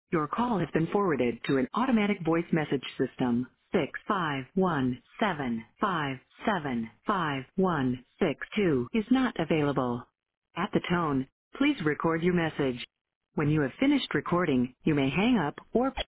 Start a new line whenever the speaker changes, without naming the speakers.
Your call has been forwarded to an automatic voice message system. 651-757-5162 is not available. At the tone, please record your message. When you have finished recording, you may hang up or